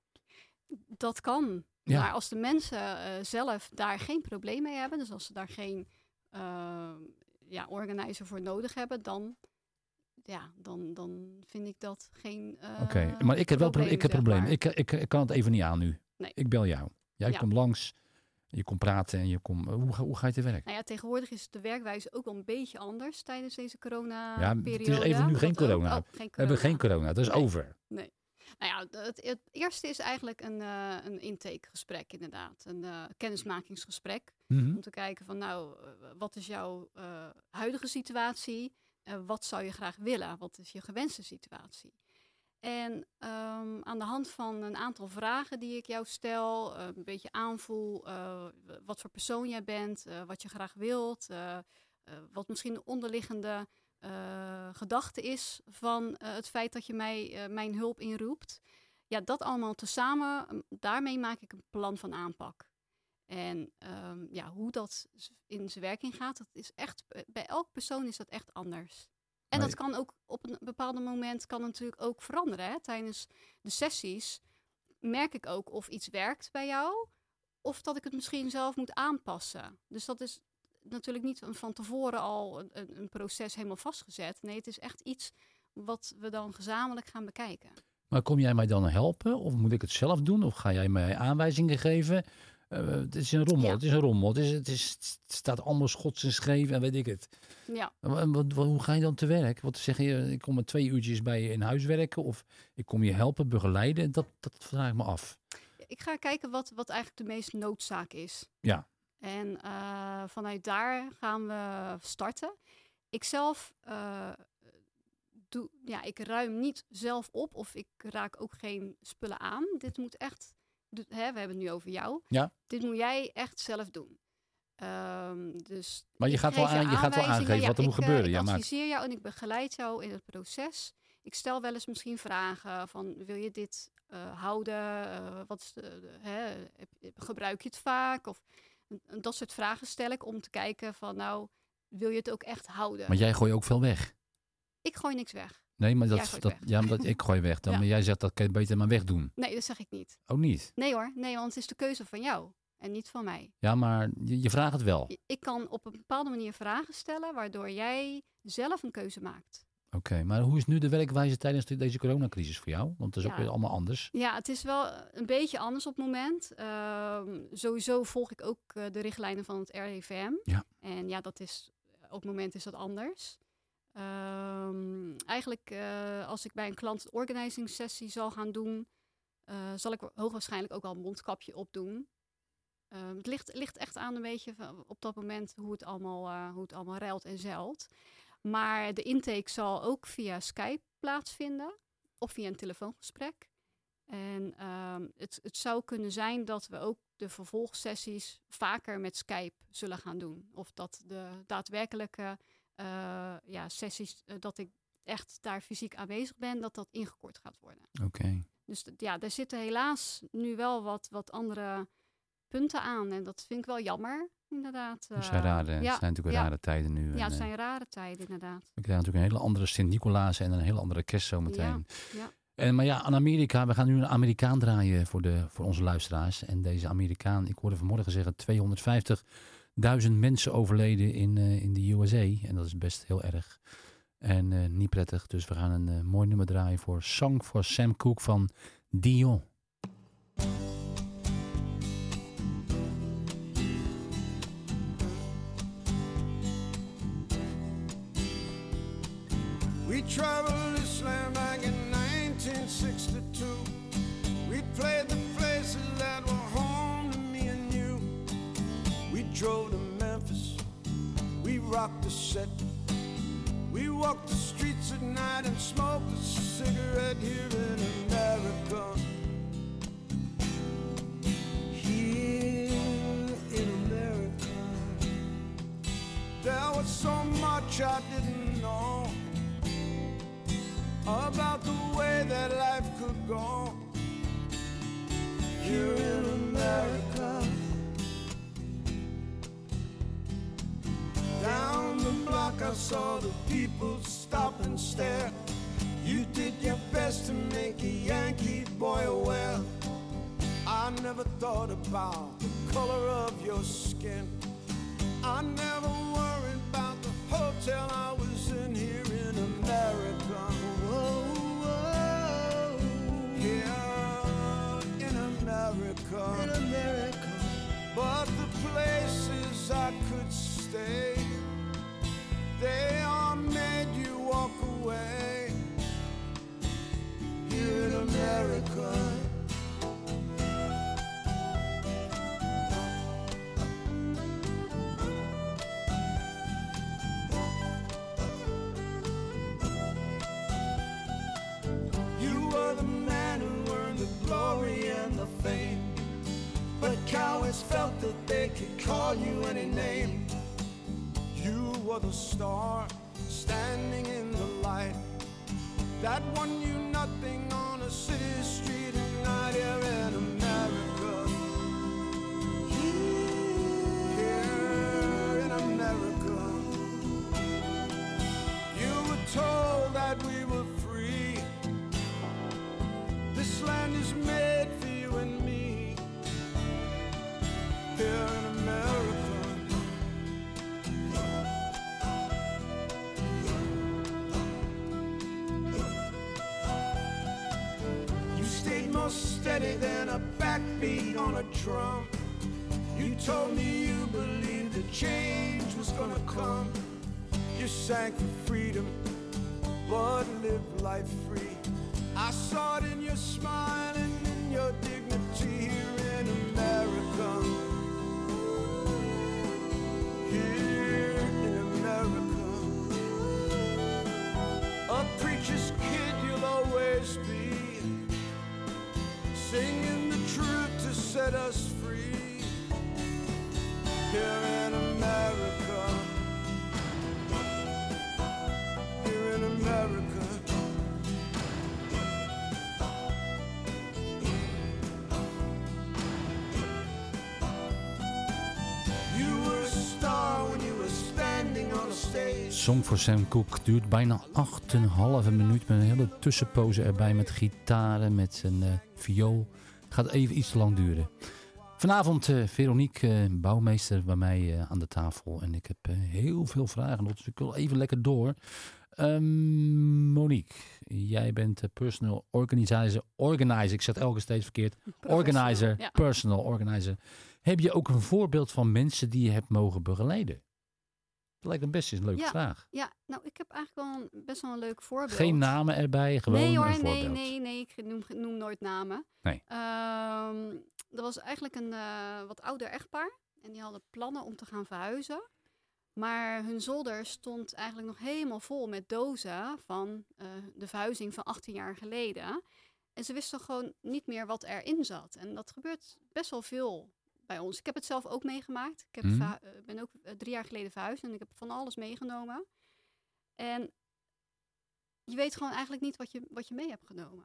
Dat kan. Ja. Maar als de mensen eh, zelf daar geen probleem mee hebben, dus als ze daar geen eh, ja, organizer voor nodig hebben, dan, ja, dan, dan vind ik dat geen uh, Oké, maar ik heb wel pro- ik heb problemen. Ik, ik, ik kan het even niet aan nu. Nee. Ik bel jou. Jij Ja. komt langs, je komt praten en je komt... Hoe, ga- hoe ga je te werk? Nou ja, tegenwoordig is de werkwijze ook wel een beetje anders tijdens deze Ja, corona-periode. het is even nu geen Dat ook- corona. oh, geen We hebben geen corona. corona, dat is Nee. over. Nou ja, het, het eerste is eigenlijk een, uh, een intakegesprek inderdaad. Een uh, kennismakingsgesprek. Mhm. Om te kijken van nou, uh, wat is jouw uh, huidige situatie? Uh, wat zou je graag willen? Wat is je gewenste situatie? En um, aan de hand van een aantal vragen die ik jou stel, uh, een beetje aanvoel uh, wat voor persoon jij bent, uh, wat je graag wilt, uh, uh, wat misschien de onderliggende uh, gedachte is van uh, het feit dat je mij, uh, mijn hulp inroept. Ja, dat allemaal tezamen, um, daarmee maak ik een plan van aanpak. En um, ja, hoe dat in zijn werking gaat, dat is echt, bij elke persoon is dat echt anders. En Maar dat kan ook op een bepaald moment kan natuurlijk ook veranderen. Hè? Tijdens de sessies merk ik ook of iets werkt bij jou, of dat ik het misschien zelf moet aanpassen. Dus dat is natuurlijk niet een van tevoren al een, een proces helemaal vastgezet. Nee, het is echt iets wat we dan gezamenlijk gaan bekijken. Maar kom jij mij dan helpen? Of moet ik het zelf doen? Of ga jij mij aanwijzingen geven? Uh, het is een rommel, Ja. het is een rommel. Het, is, het, is, het staat allemaal schots en scheef en weet ik het. Ja. Wat, wat, hoe ga je dan te werk? Wat zeg je, ik kom met twee uurtjes bij je in huis werken of ik kom je helpen, begeleiden? Dat, dat vraag ik me af. Ik ga kijken wat, wat eigenlijk de meest noodzaak is. Ja. En uh, vanuit daar gaan we starten. Ik zelf, uh, doe, ja, ik ruim niet zelf op of ik raak ook geen spullen aan. Dit moet echt, hè, we hebben het nu over jou. Ja. Dit moet jij echt zelf doen. Um, dus maar je ik gaat, wel geef je aan, je gaat wel aangeven ja, wat er ik, moet gebeuren. Ik ja, maar... adviseer jou en ik begeleid jou in het proces. Ik stel wel eens misschien vragen van, wil je dit uh, houden? Uh, wat is de, de, hè, gebruik je het vaak? Of dat soort vragen stel ik om te kijken van, nou, wil je het ook echt houden? Maar jij gooi ook veel weg. Ik gooi niks weg. Nee, maar dat, Jij gooit dat, weg. ja, maar dat ik gooi weg. Dan, Ja. Maar jij zegt dat kan je beter maar wegdoen. Nee, dat zeg ik niet. Ook niet. Nee hoor, nee, want het is de keuze van jou en niet van mij. Ja, maar je, je vraagt het wel. Ik kan op een bepaalde manier vragen stellen, waardoor jij zelf een keuze maakt. Oké, okay, maar hoe is nu de werkwijze tijdens deze coronacrisis voor jou? Want het is Ja. ook weer allemaal anders. Ja, het is wel een beetje anders op het moment. Uh, sowieso volg ik ook uh, de richtlijnen van het R I V M. Ja. En ja, dat is, op het moment is dat anders. Um, eigenlijk uh, als ik bij een klant een organizing sessie zal gaan doen, uh, zal ik hoogwaarschijnlijk ook al een mondkapje opdoen. Uh, het ligt, ligt echt aan een beetje van, op dat moment hoe het allemaal, uh, hoe het allemaal ruilt en zeilt. Maar de intake zal ook via Skype plaatsvinden of via een telefoongesprek. En um, het, het zou kunnen zijn dat we ook de vervolgsessies vaker met Skype zullen gaan doen. Of dat de daadwerkelijke uh, ja, sessies, uh, dat ik echt daar fysiek aanwezig ben, dat dat ingekort gaat worden. Oké. Okay. Dus d- ja, er zitten helaas nu wel wat, wat andere punten aan. En dat vind ik wel jammer, inderdaad. Uh, het zijn, rare, ja, het zijn natuurlijk ja. rare tijden nu. Ja, en, het zijn rare tijden, inderdaad. We krijgen natuurlijk een hele andere Sint-Nicolaas en een hele andere kerst zometeen. Ja, ja. En, maar ja, aan Amerika, we gaan nu een Amerikaan draaien voor, de, voor onze luisteraars. En deze Amerikaan, ik hoorde vanmorgen zeggen, tweehonderdvijftigduizend mensen overleden in, uh, in de U S A. En dat is best heel erg. En uh, niet prettig, dus we gaan een uh, mooi nummer draaien voor Song for Sam Cooke van Dion. We traveled this land back in nineteen sixty-two. We played the places that were home to me and you. We drove to Memphis. We rocked the set. We walked the streets at night and smoked a cigarette here in America. Here in America. There was so much I didn't know about the way that life could go here in America. Down the back, I saw the people stop and stare. You did your best to make a Yankee boy aware. I never thought about the color of your skin. I never worried about the hotel I was in here in America. Whoa, whoa, here in America. In America. But the places I could stay, they all made you walk away. Here in America. You were the man who earned the glory and the fame. But cowards felt that they could call you any name. You were the star standing in the light that won you nothing on a city street at night here in America. Here in America. You were told that we were free. This land is made for you and me. Here in America. You stayed more steady than a backbeat on a drum. You told me you believed the change was gonna come. You sang for freedom, but lived life free. I saw it in your smile and in your dignity here in America. Here in America. A preacher's kid you'll always be, singing the truth to set us free. Here in America. Here in America. Song voor Sam Cooke duurt bijna acht en een halve minuut met een hele tussenpoze erbij met gitaren, met een uh, viool. Het gaat even iets te lang duren. Vanavond uh, Veronique, uh, bouwmeester, bij mij uh, aan de tafel. En ik heb uh, heel veel vragen, dus ik wil even lekker door. Um, Monique, jij bent uh, personal organizer, organizer. Ik zeg het elke steeds verkeerd. Organizer, ja. personal organizer. Heb je ook een voorbeeld van mensen die je hebt mogen begeleiden? Dat lijkt me best eens een leuke ja, vraag. Ja, nou, ik heb eigenlijk wel een, best wel een leuk voorbeeld. Geen namen erbij, gewoon nee, hoor, een voorbeeld. Nee, nee, nee, ik noem, noem nooit namen. Nee. Um, er was eigenlijk een uh, wat ouder echtpaar. En die hadden plannen om te gaan verhuizen. Maar hun zolder stond eigenlijk nog helemaal vol met dozen van uh, de verhuizing van achttien jaar geleden. En ze wisten gewoon niet meer wat erin zat. En dat gebeurt best wel veel bij ons. Ik heb het zelf ook meegemaakt. Ik heb Mm. verhu- uh, ben ook uh, drie jaar geleden verhuisd en ik heb van alles meegenomen. En je weet gewoon eigenlijk niet wat je, wat je mee hebt genomen.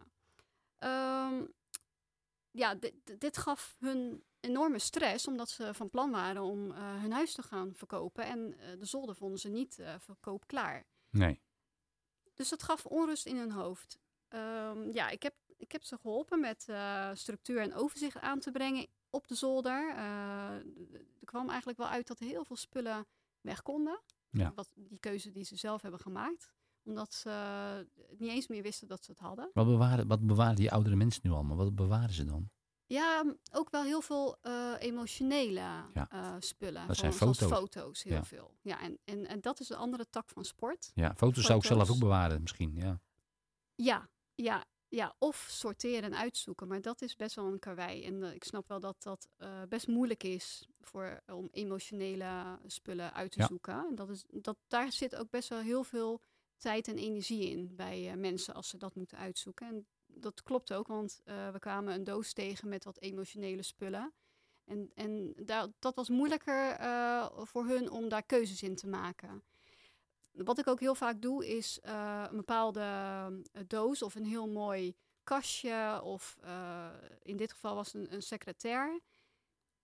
Um, ja, dit, dit gaf hun enorme stress, omdat ze van plan waren om uh, hun huis te gaan verkopen. En uh, de zolder vonden ze niet uh, verkoopklaar. Nee. Dus dat gaf onrust in hun hoofd. Um, ja, ik heb, ik heb ze geholpen met uh, structuur en overzicht aan te brengen op de zolder. Uh, er kwam eigenlijk wel uit dat heel veel spullen weg konden. Ja. Wat, die keuze die ze zelf hebben gemaakt. Omdat ze uh, niet eens meer wisten dat ze het hadden. Wat bewaren, wat bewaren die oudere mensen nu allemaal? Wat bewaren ze dan? Ja, ook wel heel veel uh, emotionele Ja. uh, spullen. Dat zijn Zoals foto's. foto's, heel Ja. veel. Ja, en, en, en dat is de andere tak van sport. Ja, foto's, zou ik zelf Foto's. ook bewaren misschien. Ja. Ja, ja, ja, of sorteren en uitzoeken. Maar dat is best wel een karwei. En uh, ik snap wel dat dat uh, best moeilijk is voor, om emotionele spullen uit te Ja. zoeken. En dat is, dat, daar zit ook best wel heel veel tijd en energie in bij uh, mensen als ze dat moeten uitzoeken. En dat klopt ook, want uh, we kwamen een doos tegen met wat emotionele spullen. En, en daar, dat was moeilijker uh, voor hun om daar keuzes in te maken. Wat ik ook heel vaak doe, is uh, een bepaalde uh, doos of een heel mooi kastje. Of uh, in dit geval was het een, een secretair.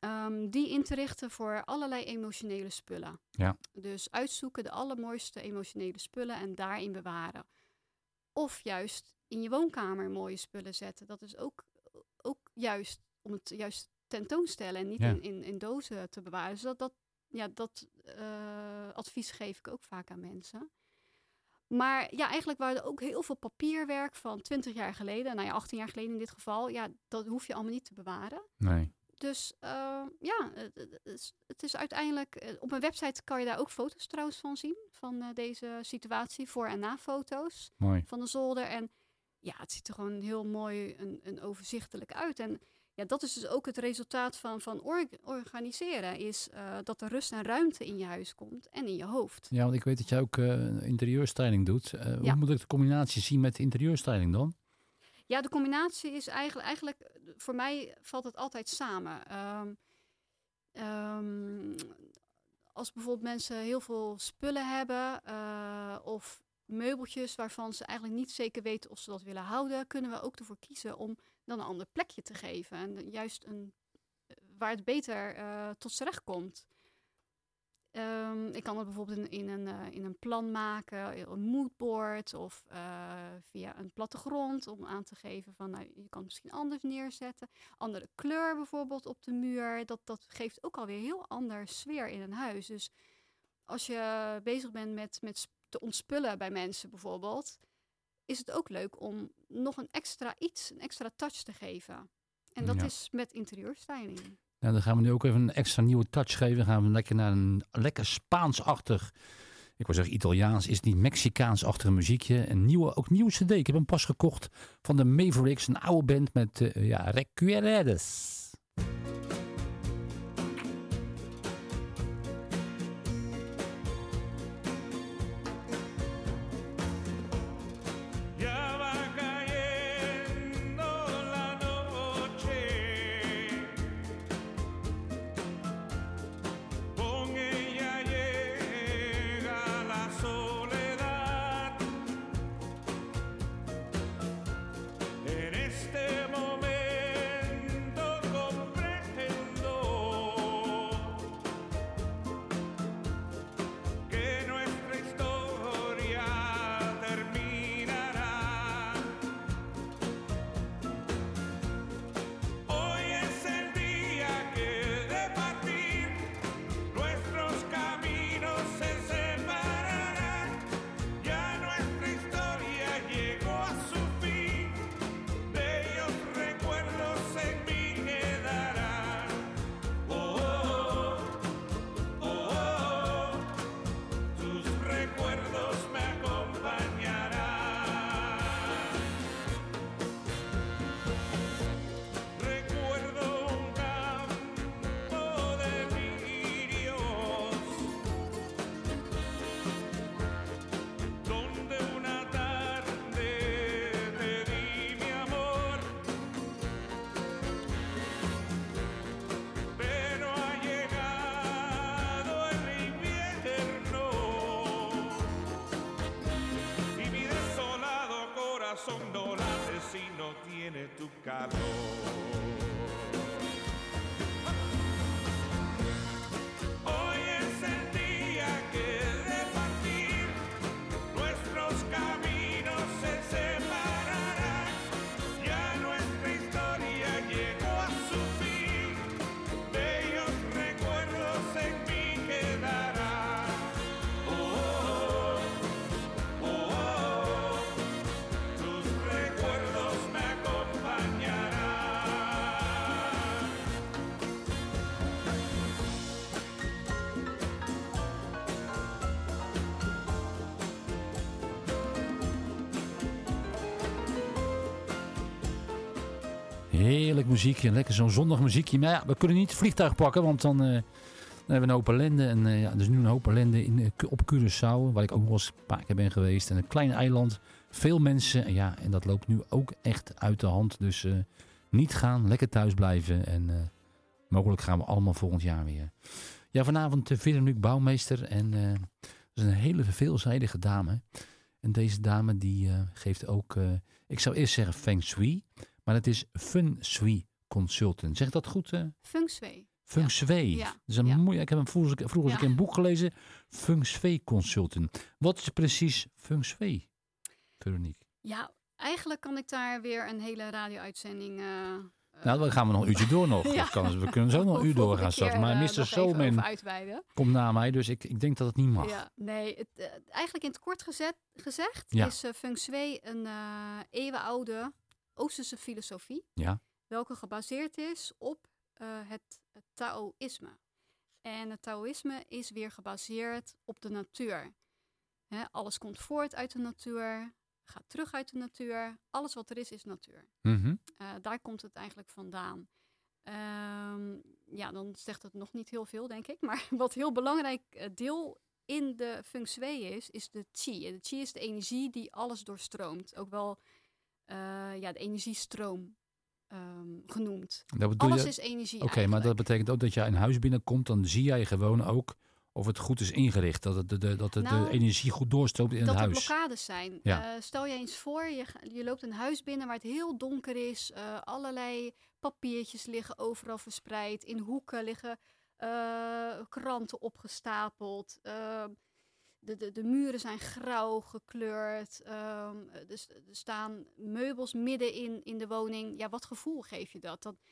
Um, die in te richten voor allerlei emotionele spullen. Ja. Dus uitzoeken de allermooiste emotionele spullen en daarin bewaren. Of juist in je woonkamer mooie spullen zetten. Dat is ook, ook juist om het juist tentoonstellen en niet Ja. in, in, in dozen te bewaren. Dus dat, dat, ja, dat uh, advies geef ik ook vaak aan mensen. Maar ja, eigenlijk waren er ook heel veel papierwerk van twintig jaar geleden. Nou ja, achttien jaar geleden in dit geval. Ja, dat hoef je allemaal niet te bewaren. Nee. Dus uh, ja, het, het, is, het is uiteindelijk... Uh, op mijn website kan je daar ook foto's trouwens van zien. Van uh, deze situatie, voor- en na-foto's. Mooi. Van de zolder. En ja, het ziet er gewoon heel mooi en, en overzichtelijk uit. En ja, dat is dus ook het resultaat van, van or- organiseren. Is uh, dat er rust en ruimte in je huis komt en in je hoofd. Ja, want ik weet dat jij ook uh, interieurstyling doet. Uh, hoe Ja. moet ik de combinatie zien met interieurstyling dan? Ja, de combinatie is eigenlijk, eigenlijk... Voor mij valt het altijd samen. Um, um, als bijvoorbeeld mensen heel veel spullen hebben... Uh, of meubeltjes waarvan ze eigenlijk niet zeker weten of ze dat willen houden... kunnen we ook ervoor kiezen om dan een ander plekje te geven. En juist een, waar het beter uh, tot z'n recht komt. Um, ik kan het bijvoorbeeld in, in, een, uh, in een plan maken, een moodboard of uh, via een plattegrond om aan te geven van, nou, je kan het misschien anders neerzetten. Andere kleur bijvoorbeeld op de muur, dat, dat geeft ook alweer heel ander sfeer in een huis. Dus als je bezig bent met, met te ontspullen bij mensen bijvoorbeeld, is het ook leuk om nog een extra iets, een extra touch te geven. En dat Ja. is met interieurstyling. Nou, dan gaan we nu ook even een extra nieuwe touch geven. Dan gaan we lekker naar een lekker Spaans-achtig, ik wil zeggen Italiaans, is het niet Mexicaans-achtige muziekje. Een nieuwe, ook nieuwe cd. Ik heb hem pas gekocht van de Mavericks, een oude band met uh, ja, Recuerdes. Ya va cayendo la noche, con ella llega la soledad. En este momento comprendo que nuestra historia terminará. Hoy es el día que de partir nuestros caminos se separarán. Ya nuestra historia llegó a su fin, bellos recuerdos en mí quedarán. Oh, oh, oh, oh, tus recuerdos me acompañarán. Recuerdo un campo de lirios, donde una tarde te di mi amor, pero ha llegado el invierno y mi desolado corazón no late si no tiene tu calor. Hoy es el día que de partir nuestros caminos se separarán. Ya nuestra historia llegó a su fin, bellos recuerdos en mí quedarán. Oh, oh, oh, oh, tus recuerdos me acompañarán. Heerlijk muziekje, lekker zo'n zondag muziekje. Maar ja, we kunnen niet het vliegtuig pakken, want dan, uh, dan hebben we een hoop ellende. En uh, ja, er is nu een hoop ellende in, uh, op Curaçao, waar ik ook nog wel eens een paar keer ben geweest. En een klein eiland, veel mensen. En ja, en dat loopt nu ook echt uit de hand. Dus uh, niet gaan, lekker thuis blijven. En uh, mogelijk gaan we allemaal volgend jaar weer. Ja, vanavond uh, Veronique Bouwmeester. En uh, dat is een hele veelzijdige dame. En deze dame die uh, geeft ook, uh, ik zou eerst zeggen feng shui. Maar het is Feng Shui Consultant. Zeg ik dat goed? Uh? Feng shui. Feng Shui. Ja. Dat is een Ja. mooi, ik heb hem vroeger, vroeger eens Ja. een keer een boek gelezen. Feng Shui Consultant. Wat is precies Feng Shui, Veronique? Ja, eigenlijk kan ik daar weer een hele radio-uitzending... eh, Nou, dan gaan we nog een uurtje door nog. Ja. Dat kan, we kunnen zo nog een uur volgende doorgaan straks. keer, Maar eh, mister nog even Soulman over uitweiden. komt na mij, dus ik, ik denk dat het niet mag. Ja, nee, het, eh, eigenlijk in het kort gezet, gezegd Ja. is uh, Feng Shui een uh, eeuwenoude Oosterse filosofie. Ja. Welke gebaseerd is op uh, het, het Taoïsme. En het Taoïsme is weer gebaseerd op de natuur. Hè, alles komt voort uit de natuur, gaat terug uit de natuur. Alles wat er is, is natuur. Mhm. Uh, daar komt het eigenlijk vandaan. Um, ja, dan zegt het nog niet heel veel, denk ik. Maar wat heel belangrijk uh, deel in de Feng Shui is, is de Qi. En de Qi is de energie die alles doorstroomt. Ook wel uh, ja, de energiestroom um, genoemd. Dat bedoel Alles je- is energie Oké, maar eigenlijk. dat betekent ook dat je een huis binnenkomt, dan zie jij gewoon ook of het goed is ingericht. Dat het de, de, dat het Nou, de energie goed doorstroomt in dat het er huis. blokkades zijn. Ja. Uh, stel je eens voor, je, ga- je loopt een huis binnen waar het heel donker is. Uh, allerlei papiertjes liggen overal verspreid. In hoeken liggen uh, kranten opgestapeld. Uh, de, de, de muren zijn grauw gekleurd. Um, er, s- er staan meubels midden in, in de woning. Ja, wat gevoel geef je dat? dat?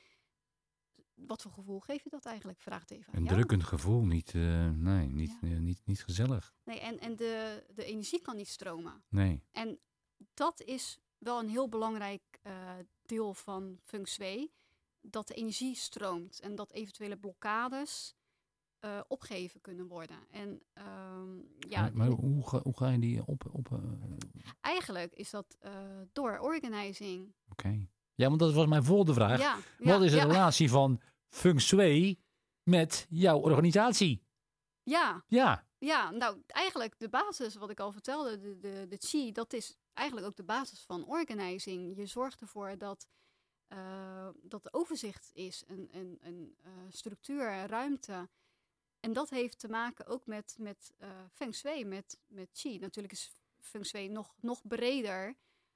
Wat voor gevoel geef je dat eigenlijk? Vraag het even aan Een jou. drukkend gevoel, niet, uh, nee, niet, Ja. uh, niet, niet gezellig. Nee, en en de, de energie kan niet stromen. Nee. En dat is wel een heel belangrijk uh, deel van Feng Shui. Dat de energie stroomt en dat eventuele blokkades uh, opgeheven kunnen worden. En um, ja, maar maar hoe, ga, hoe ga je die op... op uh, eigenlijk is dat uh, door organizing. Oké. Ja, want dat was mijn volgende vraag. Ja, Wat ja, is de ja. relatie van Feng Shui met jouw organisatie? Ja, Ja. ja, nou eigenlijk de basis wat ik al vertelde, de, de, de Qi, dat is eigenlijk ook de basis van organizing. Je zorgt ervoor dat, uh, dat er overzicht is, een, een, een uh, structuur, ruimte. En dat heeft te maken ook met, met uh, Feng Shui, met, met Qi. Natuurlijk is Feng Shui nog, nog breder.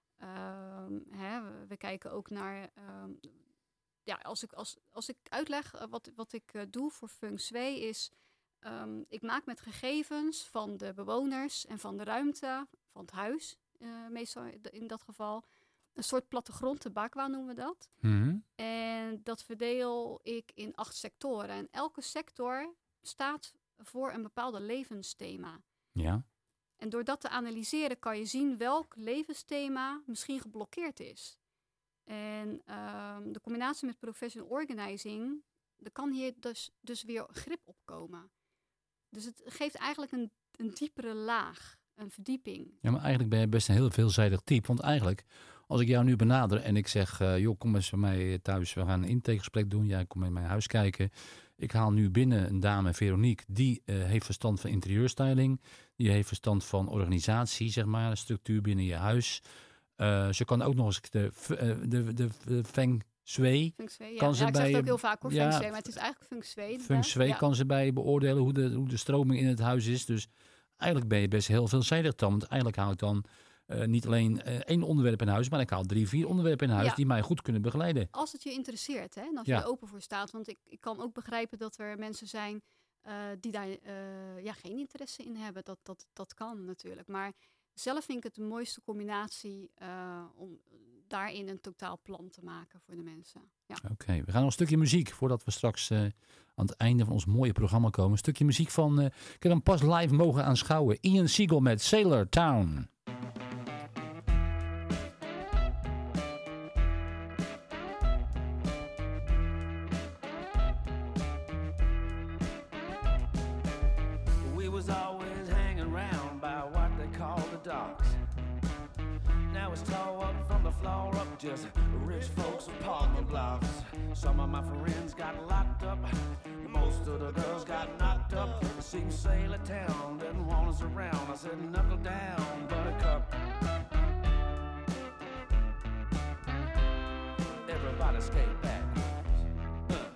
Um, hè, we, we kijken ook naar... Um, ja, als ik, als, als ik uitleg uh, wat, wat ik uh, doe voor Feng Shui is... Um, ik maak met gegevens van de bewoners en van de ruimte, van het huis, uh, meestal in dat geval, een soort plattegrond, de bakwa noemen we dat. Mhm. En dat verdeel ik in acht sectoren. En elke sector staat voor een bepaalde levensthema. Ja. En door dat te analyseren kan je zien welk levensthema misschien geblokkeerd is. En um, de combinatie met professional organizing, er kan hier dus, dus weer grip op komen. Dus het geeft eigenlijk een, een diepere laag, een verdieping. Ja, maar eigenlijk ben je best een heel veelzijdig type. Want eigenlijk, als ik jou nu benader en ik zeg... Uh, joh, kom eens bij mij thuis, we gaan een intakegesprek doen. Jij komt in mijn huis kijken. Ik haal nu binnen een dame, Veronique. Die uh, heeft verstand van interieurstyling. Die heeft verstand van organisatie, zeg maar. Structuur binnen je huis. Uh, ze kan ook nog eens de, uh, de, de, de Feng Shui... Feng Shui, ja. Kan ze ja, ik zeg bij het je- ook heel vaak hoor, ja, Feng Shui, maar het is eigenlijk Feng Shui. Feng inderdaad. Shui Ja. kan ze bij je beoordelen hoe de, hoe de stroming in het huis is. Dus eigenlijk ben je best heel veelzijdig dan. Want eigenlijk haal ik dan uh, niet alleen uh, één onderwerp in huis, maar ik haal drie, vier onderwerpen in huis Ja. die mij goed kunnen begeleiden. Als het je interesseert, hè, en als Ja. je er open voor staat. Want ik, ik kan ook begrijpen dat er mensen zijn uh, die daar uh, ja, geen interesse in hebben. Dat, dat, dat kan natuurlijk. Maar zelf vind ik het de mooiste combinatie uh, om daarin een totaal plan te maken voor de mensen. Ja. Oké, okay, we gaan nog een stukje muziek voordat we straks uh, aan het einde van ons mooie programma komen. Een stukje muziek van, uh, ik heb hem pas live mogen aanschouwen. Ian Siegel met Sailor Town. We was always hanging around by what they call the docks. Now it's tore up from the floor up, just rich folks' apartment blocks. Some of my friends got locked up, most of the girls got knocked up. It seems Sailor Town didn't want us around. I said, knuckle down, buttercup. Everybody skate backwards. Huh.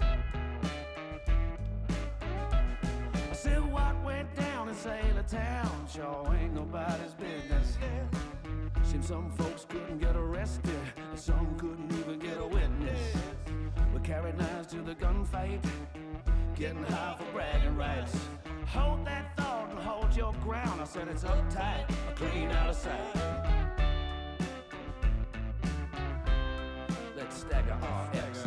I said, what went down in Sailor Town? Sure ain't nobody's business. Seems some folks couldn't get arrested, and some couldn't even get a witness. We carried knives to the gunfight, getting high for bragging rights. Hold that thought and hold your ground. I said it's uptight, clean out of sight. Let's stagger our exits.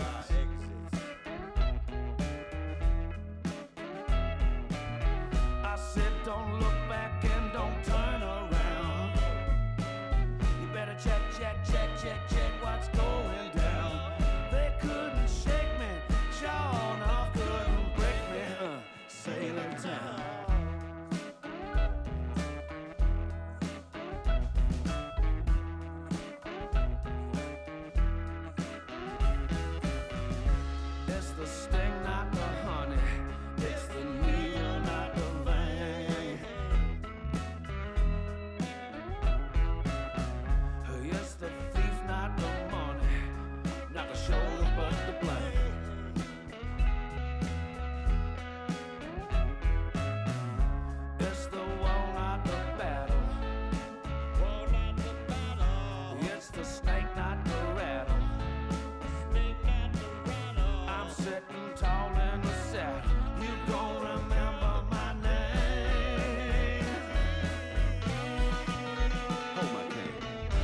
I said don't look back and don't turn around. You better check, check, check, check, check what's going down. They couldn't shake me, John off couldn't break me. Uh, Sailor Town. It's the sting, not the honey. It's the needle, not the vein. It's the thief, not the money. Not the shoulder, but the blame. It's the wall, not the battle. Wall, not the battle. It's the snake, not the rattle. Snake, not the rattle. I'm sitting tall in the saddle. You gon' remember my name. Hold my cane.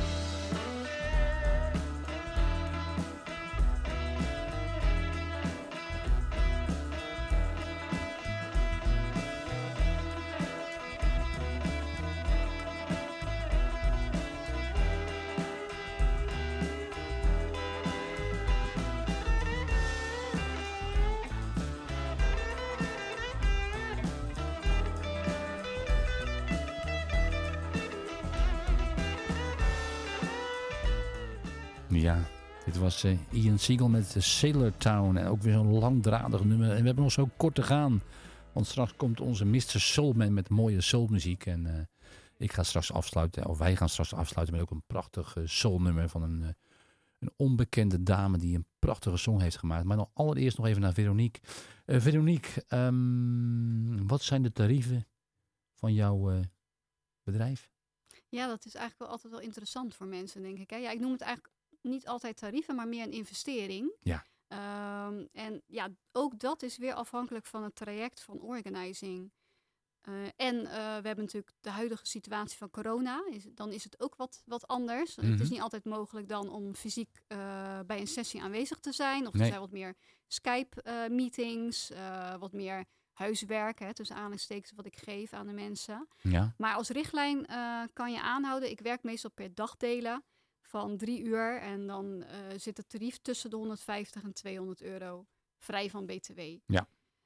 Ja, dit was uh, Ian Siegel met uh, Sailor Town. En ook weer zo'n langdradig nummer. En we hebben nog zo kort te gaan. Want straks komt onze mister Soulman met mooie soulmuziek. En uh, ik ga straks afsluiten. Of wij gaan straks afsluiten met ook een prachtig uh, soulnummer van een, uh, een onbekende dame die een prachtige song heeft gemaakt. Maar nog allereerst nog even naar Veronique. Uh, Veronique, um, wat zijn de tarieven van jouw uh, bedrijf? Ja, dat is eigenlijk wel altijd wel interessant voor mensen, denk ik. Hè? Ja, ik noem het eigenlijk niet altijd tarieven, maar meer een investering. Ja. Um, en ja, ook dat is weer afhankelijk van het traject van organizing. Uh, en uh, we hebben natuurlijk de huidige situatie van corona. Is, dan is het ook wat, wat anders. Mm-hmm. Het is niet altijd mogelijk dan om fysiek uh, bij een sessie aanwezig te zijn. Of nee. Er zijn wat meer Skype-meetings, uh, uh, wat meer huiswerk, hè, tussen aanhalingstekens wat ik geef aan de mensen. Ja. Maar als richtlijn uh, kan je aanhouden. Ik werk meestal per dagdelen van drie uur. En dan uh, zit het tarief tussen de honderdvijftig en tweehonderd euro. Vrij van B T W. Ja.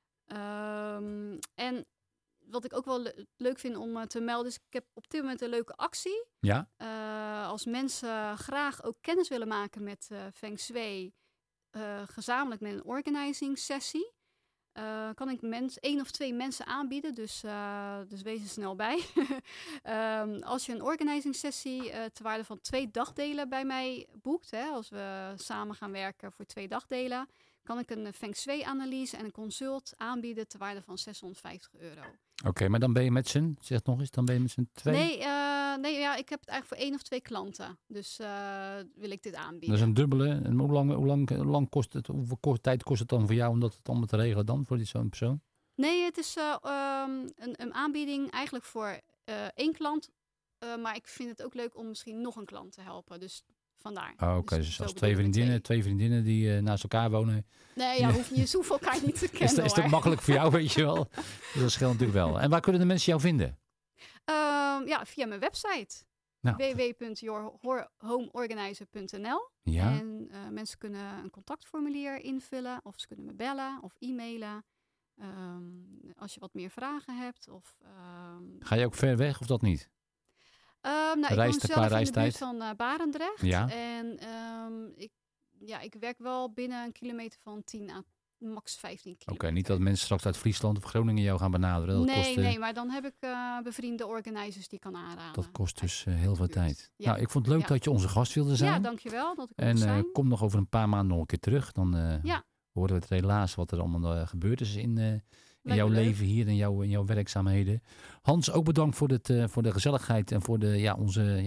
Um, en wat ik ook wel le- leuk vind om uh, te melden is, ik heb op dit moment een leuke actie. Ja. Uh, als mensen graag ook kennis willen maken met uh, Feng Shui, uh, gezamenlijk met een organizing sessie, Uh, kan ik mens, één of twee mensen aanbieden, dus, uh, dus wees er snel bij. um, als je een organizing sessie uh, ter waarde van twee dagdelen bij mij boekt, hè, als we samen gaan werken voor twee dagdelen, kan ik een Feng Shui analyse en een consult aanbieden ter waarde van zeshonderdvijftig euro. Oké, okay, maar dan ben je met z'n, zeg nog eens, dan ben je met z'n twee? Nee, uh, nee ja, ik heb het eigenlijk voor één of twee klanten. Dus uh, wil ik dit aanbieden. Dat is een dubbele. En hoe lang, hoe lang, hoe lang kost het, hoeveel kort tijd kost het dan voor jou om dat het allemaal te regelen dan voor zo'n persoon? Nee, het is uh, um, een, een aanbieding eigenlijk voor uh, één klant. Uh, maar ik vind het ook leuk om misschien nog een klant te helpen. Dus vandaar. Oh, Oké, okay. dus, dus als twee vriendinnen, twee. twee vriendinnen die uh, naast elkaar wonen. Nee, ja, hoef, je hoeft elkaar niet te kennen. Is, is dat makkelijk voor jou, weet je wel? Dus dat scheelt natuurlijk wel. En waar kunnen de mensen jou vinden? Um, ja, via mijn website. Nou. w w w punt your home organizer punt n l. Ja. En uh, mensen kunnen een contactformulier invullen. Of ze kunnen me bellen of e-mailen. Um, als je wat meer vragen hebt. Of, um, Ga je ook ver weg of dat niet? Um, nou, ik woon zelf in de buurt van uh, Barendrecht. Ja. En um, ik, ja, ik werk wel binnen een kilometer van tien à max vijftien kilometer. Oké, okay, niet dat mensen straks uit Friesland of Groningen jou gaan benaderen. Dat nee, kost, uh, nee, maar dan heb ik uh, bevriende organizers die kan aanraden. Dat kost dus uh, heel veel tijd. Ja. Nou, ik vond het leuk ja. dat je onze gast wilde zijn. Ja, dankjewel dat ik En uh, kom nog over een paar maanden nog een keer terug. Dan uh, ja. horen we het helaas wat er allemaal uh, gebeurd is in... Uh, In jouw leuk. leven hier, in jouw, in jouw werkzaamheden. Hans, ook bedankt voor, dit, uh, voor de gezelligheid en voor de, ja, onze ja,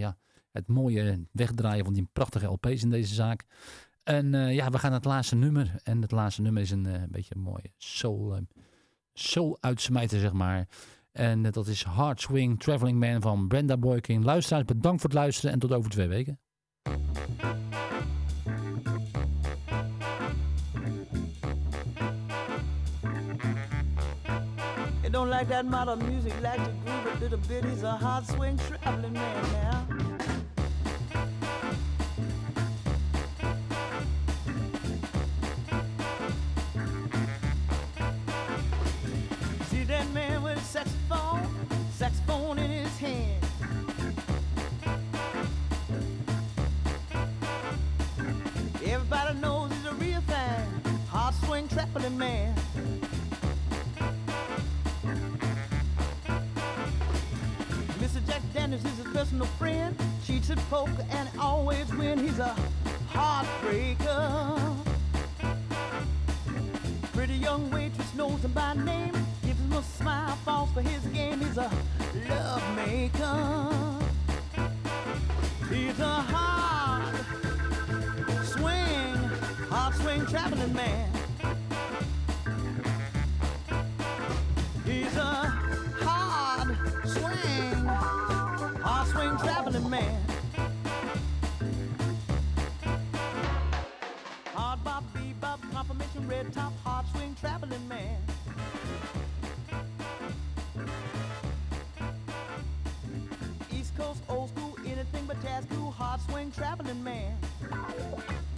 Het mooie wegdraaien van die prachtige L P's in deze zaak. En uh, ja, we gaan naar het laatste nummer. En het laatste nummer is een uh, beetje een mooie soul, uh, soul uitsmijter, zeg maar. En uh, dat is Hard Swing Traveling Man van Brenda Boykin. Luisteraars, bedankt voor het luisteren en tot over twee weken. It don't like that modern music, like to groove a little bit. He's a hard swing traveling man now. See that man with a saxophone, saxophone in his hand. Everybody knows he's a real thing, hard swing traveling man. Mister Jack Daniels is his personal friend. Cheats at poker and always win. He's a heartbreaker. Pretty young waitress knows him by name. Gives him a smile, falls for his game. He's a love maker. He's a hard swing, hard swing traveling man. He's a hard swing, hard swing traveling man. Hard bop, bebop, confirmation, red top, hard swing traveling man. East Coast, old school, anything but jazz cool, hard swing traveling man.